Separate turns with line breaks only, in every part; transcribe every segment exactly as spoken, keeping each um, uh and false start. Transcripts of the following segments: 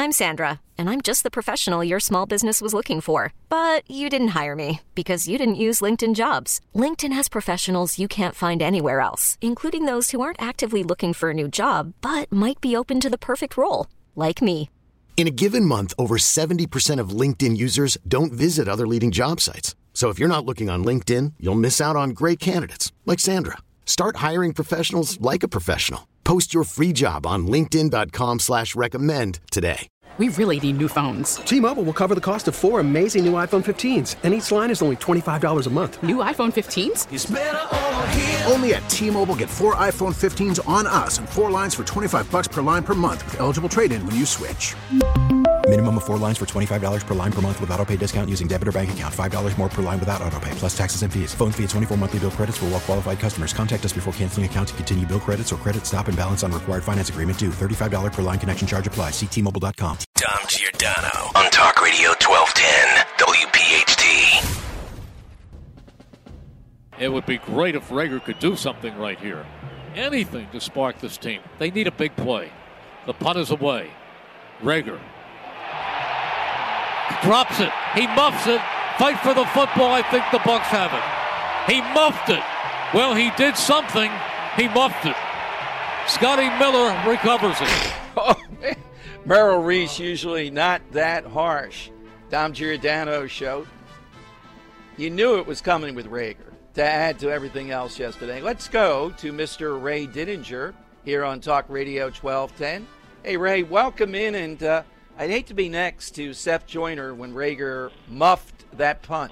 I'm Sandra, and I'm just the professional your small business was looking for. But you didn't hire me because you didn't use LinkedIn Jobs. LinkedIn has professionals you can't find anywhere else, including those who aren't actively looking for a new job, but might be open to the perfect role, like me.
In a given month, over seventy percent of LinkedIn users don't visit other leading job sites. So if you're not looking on LinkedIn, you'll miss out on great candidates like Sandra. Start hiring professionals like a professional. Post your free job on linkedin dot com slash recommend today.
We really need new phones.
T-Mobile will cover the cost of four amazing new iPhone fifteens, and each line is only twenty-five dollars a month.
New iPhone fifteens?
It's better over here.
Only at T-Mobile, get four iPhone fifteens on us and four lines for twenty-five bucks per line per month with eligible trade-in when you switch.
Minimum of four lines for twenty-five dollars per line per month with autopay discount using debit or bank account. five dollars more per line without autopay, plus taxes and fees. Phone fee at twenty-four monthly bill credits for well-qualified customers. Contact us before canceling account to continue bill credits or credit stop and balance on required finance agreement due. thirty-five dollars per line connection charge applies. See T Mobile dot com.
Dom Giordano on Talk Radio twelve ten W P H T.
It would be great if Reagor could do something right here. Anything to spark this team. They need a big play. The punt is away. Reagor drops it. He muffs it. Fight for the football. I think the Bucs have it. He muffed it. Well, he did something. He muffed it. Scotty Miller recovers it.
Oh, man. Merrill Reese usually not that harsh. Dom Giordano show. You knew it was coming with Reagor to add to everything else yesterday. Let's go to Mister Ray Didinger here on Talk Radio twelve ten. Hey, Ray, welcome in, and uh, I'd hate to be next to Seth Joyner when Reagor muffed that punt.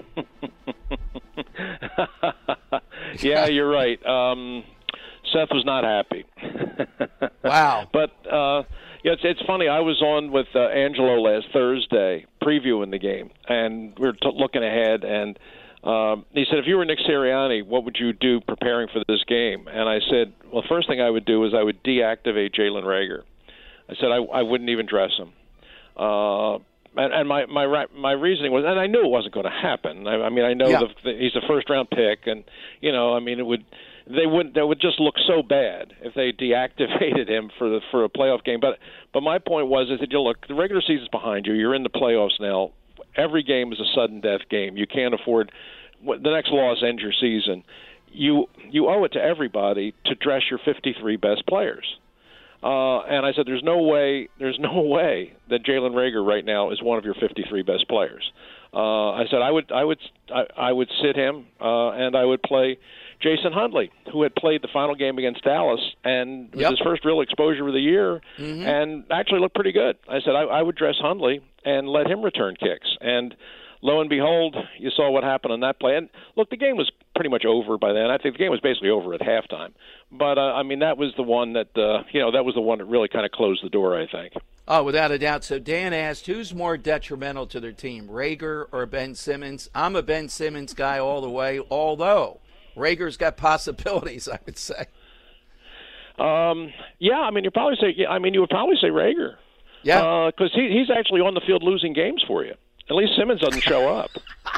Yeah, you're right. Um, Seth was not happy.
Wow.
But, uh, yeah, it's, it's funny. I was on with uh, Angelo last Thursday previewing the game, and we were t- looking ahead, and um, he said, if you were Nick Sirianni, what would you do preparing for this game? And I said, well, the first thing I would do is I would deactivate Jalen Reagor. I said I, I wouldn't even dress him. Uh, and, and my, my my reasoning was, and I knew it wasn't going to happen. I, I mean, I know
yeah.
the, the, he's a first-round pick, and, you know, I mean, it would they would that would just look so bad if they deactivated him for the for a playoff game. But but my point was is that you look, the regular season's behind you. You're in the playoffs now. Every game is a sudden death game. You can't afford the next loss ends your season. You you owe it to everybody to dress your fifty-three best players. Uh, and I said, there's no way, there's no way that Jalen Reagor right now is one of your fifty-three best players. Uh, I said I would, I would, I, I would sit him, uh, and I would play Jason Hundley, who had played the final game against Dallas, and was
yep.
his first real exposure of the year,
mm-hmm.
and actually looked pretty good. I said I, I would dress Hundley and let him return kicks, and lo and behold, you saw what happened on that play. And look, the game was pretty much over by then. I think the game was basically over at halftime. But, uh, I mean, that was the one that, uh, you know, that was the one that really kind of closed the door, I think.
Oh, without a doubt. So Dan asked, who's more detrimental to their team, Reagor or Ben Simmons? I'm a Ben Simmons guy all the way, although Reagor's got possibilities, I would say.
Um, yeah, I mean, you probably say, yeah, I mean, you would probably say Reagor.
Yeah.
Because uh, he, he's actually on the field losing games for you. At least Simmons doesn't show up.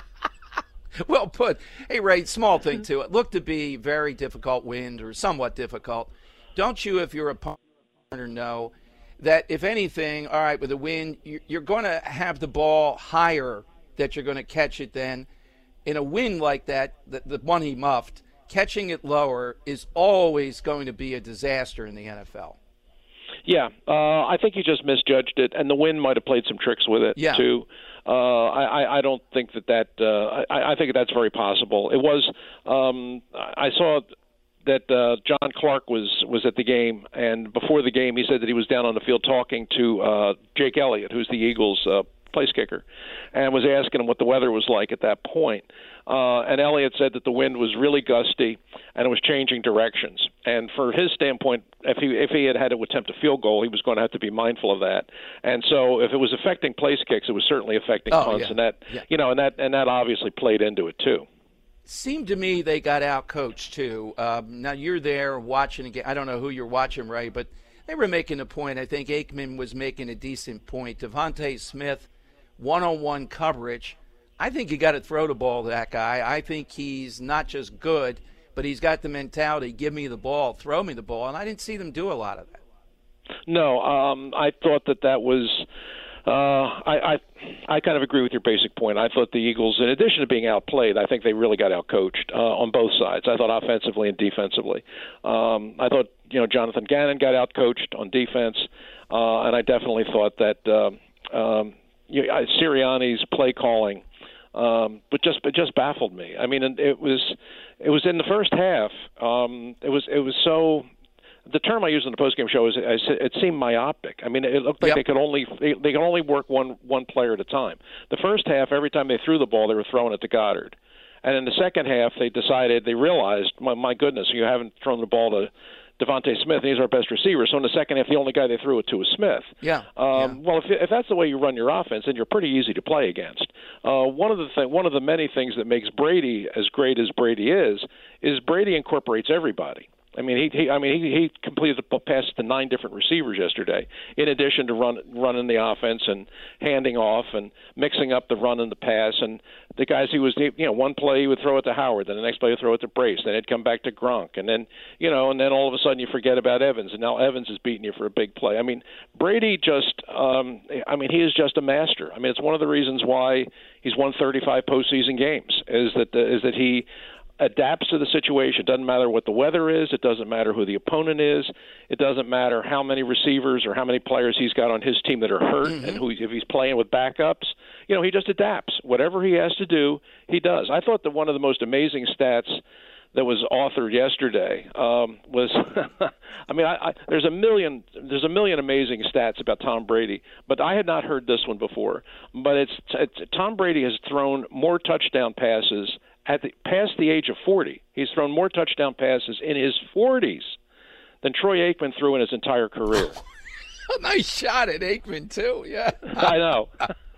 Well put. Hey, Ray, small thing, too. It looked to be very difficult wind or somewhat difficult. Don't you, if you're a punter, know that, if anything, all right, with the wind, you're going to have the ball higher that you're going to catch it then. In a wind like that, the, the one he muffed, catching it lower is always going to be a disaster in the N F L.
Yeah, uh, I think he just misjudged it, and the wind might have played some tricks with it,
yeah.
too. Uh, I, I don't think that that uh, I, I think that's very possible. It was um, I saw that uh, John Clark was, was at the game, and before the game he said that he was down on the field talking to uh, Jake Elliott, who's the Eagles' uh, place kicker, and was asking him what the weather was like at that point. Uh, and Elliott said that the wind was really gusty and it was changing directions. And for his standpoint, if he if he had had to attempt a field goal, he was going to have to be mindful of that. And so, if it was affecting place kicks, it was certainly affecting
oh,
punts,
yeah.
and that
yeah.
you know, and that and that obviously played into it too.
Seemed to me they got out coached too. Um, now you're there watching again. I don't know who you're watching, Ray, but they were making a point. I think Aikman was making a decent point. Devontae Smith, one-on-one coverage. I think you got to throw the ball to that guy. I think he's not just good, but he's got the mentality, give me the ball, throw me the ball, and I didn't see them do a lot of that.
No, um, I thought that that was. Uh, I, I I kind of agree with your basic point. I thought the Eagles, in addition to being outplayed, I think they really got outcoached uh, on both sides. I thought offensively and defensively. Um, I thought you know Jonathan Gannon got outcoached on defense, uh, and I definitely thought that uh, um, you know, Sirianni's play calling, um, but just it just baffled me. I mean, it was it was in the first half. Um, it was it was so. The term I used in the postgame show is it seemed myopic. I mean, it looked like yep. they could only they, they could only work one one player at a time. The first half, every time they threw the ball, they were throwing it to Goddard, and in the second half, they decided they realized, my, my goodness, you haven't thrown the ball to Devontae Smith, and he's our best receiver. So in the second half, the only guy they threw it to was Smith.
Yeah.
Um,
yeah.
Well, if, if that's the way you run your offense, then you're pretty easy to play against. Uh, one of the th- one of the many things that makes Brady as great as Brady is is Brady incorporates everybody. I mean, he, he I mean, he, he completed the pass to nine different receivers yesterday, in addition to run, running the offense and handing off and mixing up the run and the pass. And the guys he was, you know, one play he would throw it to Howard, then the next play he'd throw it to Brace, then he'd come back to Gronk, and then, you know, and then all of a sudden you forget about Evans, and now Evans is beating you for a big play. I mean, Brady just, um, I mean, he is just a master. I mean, it's one of the reasons why he's won thirty-five postseason games is that the, is that he adapts to the situation. It doesn't matter what the weather is. It doesn't matter who the opponent is. It doesn't matter how many receivers or how many players he's got on his team that are hurt mm-hmm. and who if he's playing with backups. You know, he just adapts. Whatever he has to do, he does. I thought that one of the most amazing stats that was authored yesterday um, was, I mean, I, I, there's a million, there's a million amazing stats about Tom Brady, but I had not heard this one before. But it's, it's Tom Brady has thrown more touchdown passes at the, past the age of forty. He's thrown more touchdown passes in his forties than Troy Aikman threw in his entire career.
Nice shot at Aikman, too. Yeah,
I know.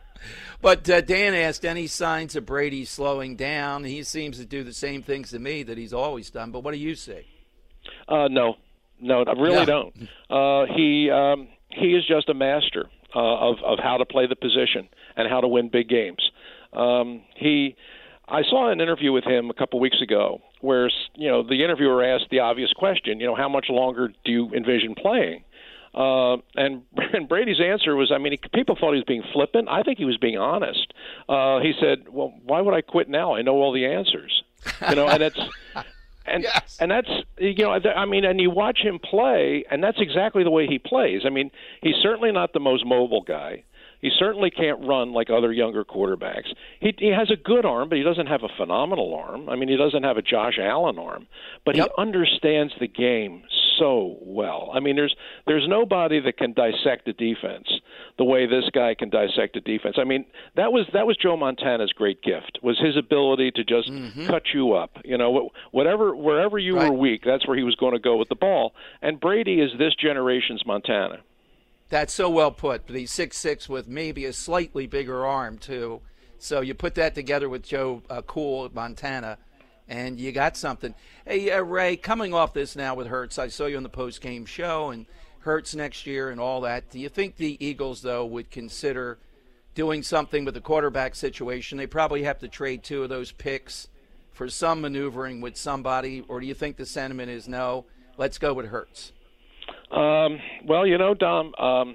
But uh, Dan asked, any signs of Brady slowing down? He seems to do the same things to me that he's always done. But what do you say?
Uh, no, no, I really
no.
don't. Uh, he um, he is just a master uh, of of how to play the position and how to win big games. Um, he. I saw an interview with him a couple weeks ago where, you know, the interviewer asked the obvious question, you know, how much longer do you envision playing? Uh, and, and Brady's answer was, I mean, he, people thought he was being flippant. I think he was being honest. Uh, he said, well, why would I quit now? I know all the answers. You know, and it's and
yes.
and that's, you know, I mean, and you watch him play, and that's exactly the way he plays. I mean, he's certainly not the most mobile guy. He certainly can't run like other younger quarterbacks. He, he has a good arm, but he doesn't have a phenomenal arm. I mean, he doesn't have a Josh Allen arm, but yep. he understands the game so well. I mean, there's there's nobody that can dissect a defense the way this guy can dissect a defense. I mean, that was that was Joe Montana's great gift, was his ability to just mm-hmm. cut you up. You know, whatever wherever you right. were weak, that's where he was going to go with the ball. And Brady is this generation's Montana.
That's so well put. But he's six six with maybe a slightly bigger arm, too. So you put that together with Joe uh, Cool at Montana, and you got something. Hey, uh, Ray, coming off this now with Hurts, I saw you on the post-game show, and Hurts next year and all that. Do you think the Eagles, though, would consider doing something with the quarterback situation? They probably have to trade two of those picks for some maneuvering with somebody, or do you think the sentiment is no, let's go with Hurts?
Um, well, you know, Dom, um,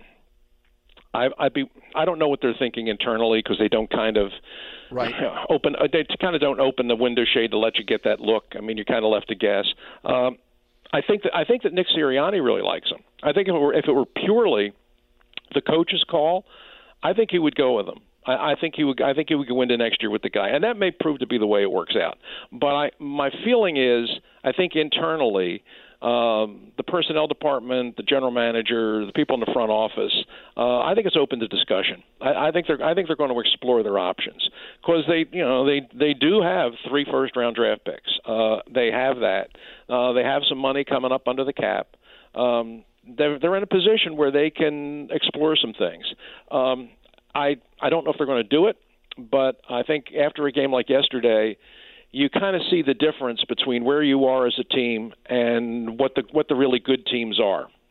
I, I'd be, I don't know what they're thinking internally because they don't kind of
right.
open, they kind of don't open the window shade to let you get that look. I mean, you're kind of left to guess. Um, I think that I think that Nick Sirianni really likes him. I think if it were, if it were purely the coach's call, I think he would go with him. I, I think he would. I think he would go into next year with the guy, and that may prove to be the way it works out. But I, my feeling is, I think internally. Um, the personnel department, the general manager, the people in the front office. Uh, I think it's open to discussion. I, I think they're. I think they're going to explore their options because they, you know, they they do have three first-round draft picks. Uh, they have that. Uh, they have some money coming up under the cap. Um, they're they're in a position where they can explore some things. Um, I I don't know if they're going to do it, but I think after a game like yesterday, you kind of see the difference between where you are as a team and what the what the really good teams are.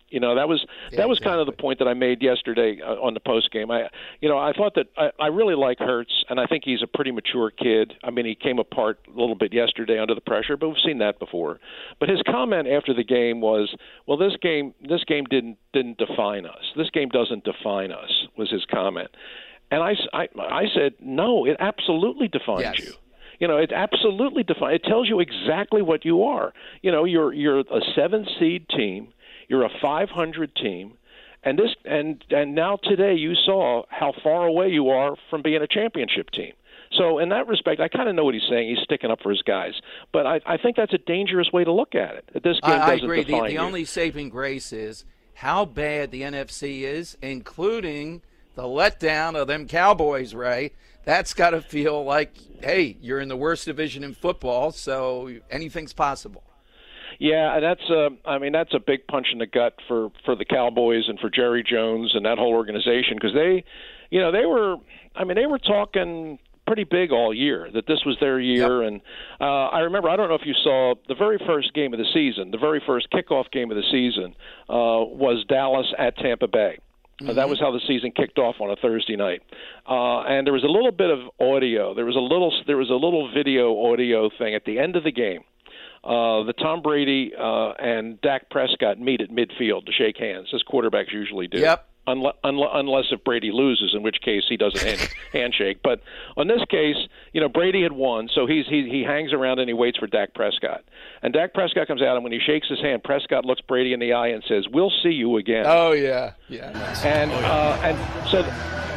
You know, that was
yeah,
that was
exactly.
kind of the point that I made yesterday uh, on the post game. I, you know, I thought that I, I really like Hurts, and I think he's a pretty mature kid. I mean, he came apart a little bit yesterday under the pressure, but we've seen that before. But his comment after the game was, "Well, this game, this game didn't didn't define us. This game doesn't define us," was his comment. And I, I, I said, "No, it absolutely defines
yes.
you." You know, it absolutely defines. It tells you exactly what you are. You know, you're you're a seven seed team. You're a five hundred team, and this and and now today you saw how far away you are from being a championship team. So in that respect, I kind of know what he's saying. He's sticking up for his guys, but I, I think that's a dangerous way to look at it. That this game
I,
doesn't
I agree.
define
The, the
you.
only saving grace is how bad the N F C is, including the letdown of them Cowboys. Ray, that's got to feel like, hey, you're in the worst division in football, so anything's possible.
Yeah, that's uh, I mean that's a big punch in the gut for, for the Cowboys and for Jerry Jones and that whole organization, because they, you know, they were I mean they were talking pretty big all year that this was their year.
Yep.
And uh, I remember, I don't know if you saw the very first game of the season, the very first kickoff game of the season uh, was Dallas at Tampa Bay. Mm-hmm. Uh, that was how the season kicked off on a Thursday night, uh, and there was a little bit of audio. There was a little there was a little video audio thing at the end of the game. Uh, the Tom Brady uh, and Dak Prescott meet at midfield to shake hands, as quarterbacks usually do.
Yep.
Unle- unle- unless if Brady loses, in which case he does a hand- handshake. But on this case, you know, Brady had won, so he's he he hangs around and he waits for Dak Prescott. And Dak Prescott comes out, and when he shakes his hand, Prescott looks Brady in the eye and says, "We'll see you again."
Oh yeah, yeah.
And uh, and so.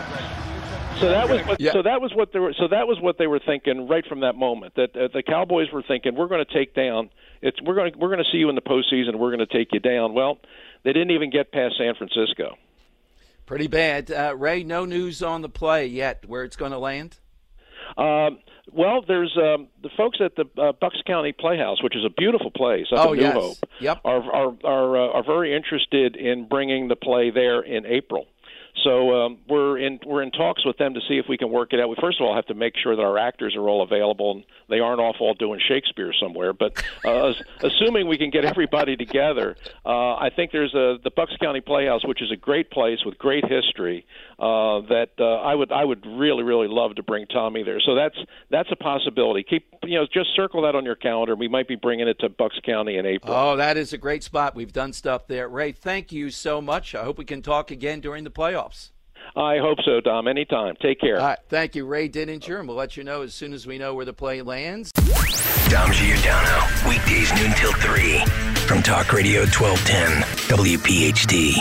So that was what,
yeah.
so that was what they were so that was what they were thinking right from that moment. That uh, the Cowboys were thinking, we're going to take down it's we're going to we're going to see you in the postseason. We're going to take you down. Well, they didn't even get past San Francisco.
Pretty bad. Uh, Ray, no news on the play yet. Where it's going to land?
Um, well, there's um, the folks at the uh, Bucks County Playhouse, which is a beautiful place up
oh,
in New
yes.
Hope,
yep.
are are are, uh, are very interested in bringing the play there in April. So um, we're in we're in talks with them to see if we can work it out. We first of all have to make sure that our actors are all available and they aren't off all doing Shakespeare somewhere. But uh, assuming we can get everybody together, uh, I think there's a the Bucks County Playhouse, which is a great place with great history. Uh, that uh, I would I would really really love to bring Tommy there. So that's that's a possibility. Keep you know just circle that on your calendar. We might be bringing it to Bucks County in April.
Oh, that is a great spot. We've done stuff there. Ray, thank you so much. I hope we can talk again during the playoffs.
I hope so, Dom. Anytime. Take care.
All right. Thank you, Ray Dininger, and we'll let you know as soon as we know where the play lands.
Dom Giordano, weekdays noon till three from Talk Radio twelve ten W P H T.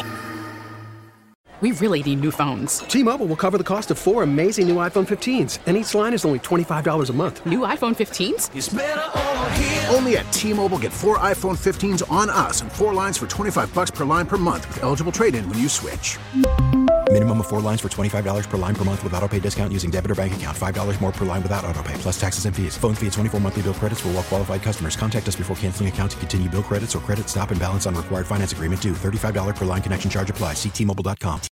We really need new phones.
T-Mobile will cover the cost of four amazing new iPhone fifteens, and each line is only twenty-five dollars a month.
New iPhone fifteens?
It's better over here. Only at T-Mobile, get four iPhone fifteens on us and four lines for twenty-five dollars per line per month with eligible trade-in when you switch.
Minimum of four lines for twenty-five dollars per line per month with autopay discount using debit or bank account. five dollars more per line without autopay, plus taxes and fees. Phone fee at twenty-four monthly bill credits for well-qualified customers. Contact us before canceling account to continue bill credits or credit stop and balance on required finance agreement due. thirty-five dollars per line connection charge applies. See T Mobile dot com.